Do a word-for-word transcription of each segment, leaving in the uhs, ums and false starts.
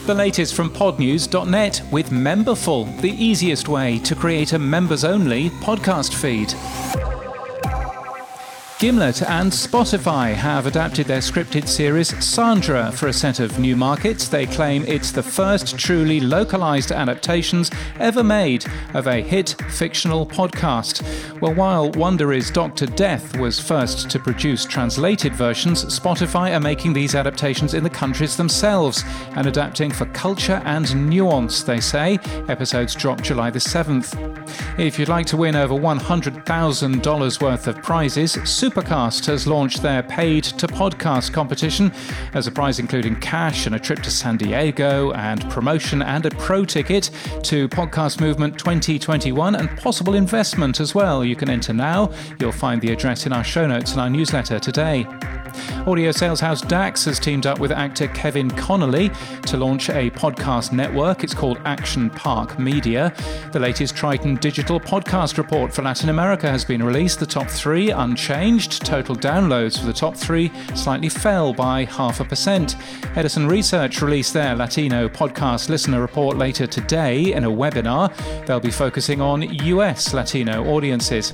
The latest from podnews dot net with Memberful, the easiest way to create a members-only podcast feed. Gimlet and Spotify have adapted their scripted series Sandra for a set of new markets. They claim it's the first truly localized adaptations ever made of a hit fictional podcast. Well, while Wonder is Doctor Death was first to produce translated versions, Spotify are making these adaptations in the countries themselves and adapting for culture and nuance, they say. Episodes drop July the seventh. If you'd like to win over one hundred thousand dollars worth of prizes, Supercast has launched their paid-to-podcast competition. As a prize including cash and a trip to San Diego and promotion and a pro ticket to Podcast Movement twenty twenty-one and possible investment as well. You can enter now. You'll find the address in our show notes and our newsletter today. Audio sales house Dax has teamed up with actor Kevin Connolly to launch a podcast network. It's called Action Park Media. The latest Triton digital podcast report for Latin America has been released. The top three unchanged. Total downloads for the top three slightly fell by half a percent. Edison Research released their Latino podcast listener report later today in a webinar. They'll be focusing on U S Latino audiences.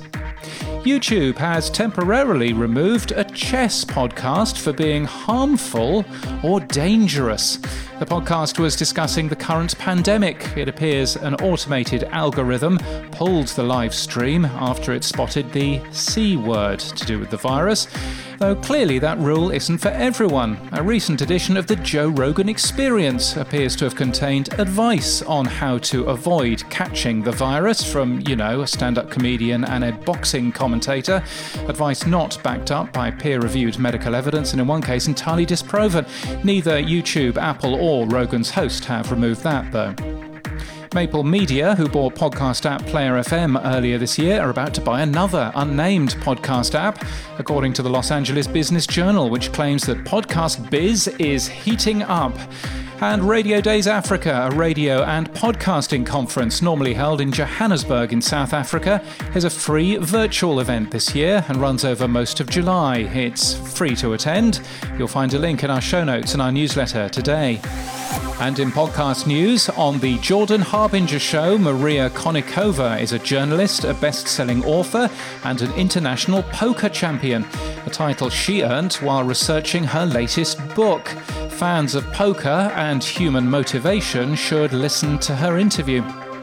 YouTube has temporarily removed a chess podcast for being harmful or dangerous. The podcast was discussing the current pandemic. It appears an automated algorithm pulled the live stream after it spotted the C word to do with the virus. Though clearly that rule isn't for everyone. A recent edition of the Joe Rogan Experience appears to have contained advice on how to avoid catching the virus from, you know, a stand-up comedian and a boxing commentator. Advice not backed up by peer-reviewed medical evidence and in one case entirely disproven. Neither YouTube, Apple or Rogan's host have removed that though. Maple Media, who bought podcast app Player F M earlier this year, are about to buy another unnamed podcast app, according to the Los Angeles Business Journal, which claims that podcast biz is heating up. And Radio Days Africa, a radio and podcasting conference normally held in Johannesburg in South Africa, is a free virtual event this year and runs over most of July. It's free to attend. You'll find a link in our show notes and our newsletter today. And in podcast news, on the Jordan Harbinger Show, Maria Konnikova is a journalist, a best-selling author, and an international poker champion, a title she earned while researching her latest book. Fans of poker and human motivation should listen to her interview.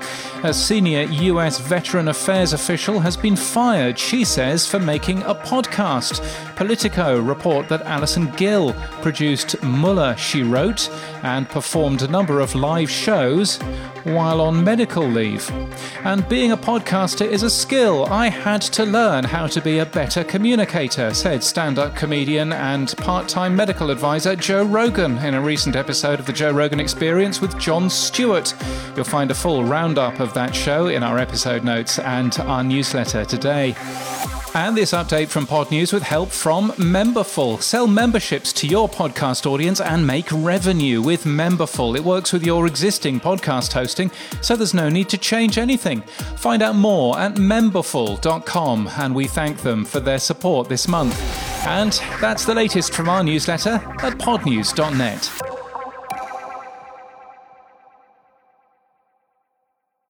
A senior U S Veteran Affairs official has been fired, she says, for making a podcast. Politico report that Alison Gill produced Muller, She Wrote, and performed a number of live shows while on medical leave. And being a podcaster is a skill. I had to learn how to be a better communicator, said stand-up comedian and part-time medical advisor Joe Rogan in a recent episode of the Joe Rogan Experience with Jon Stewart. You'll find a full roundup of that show in our episode notes and our newsletter today. And this update from Pod News with help from Memberful. Sell memberships to your podcast audience and make revenue with Memberful. It works with your existing podcast hosting, so there's no need to change anything. Find out more at memberful dot com, and we thank them for their support this month. And that's the latest from our newsletter at podnews dot net.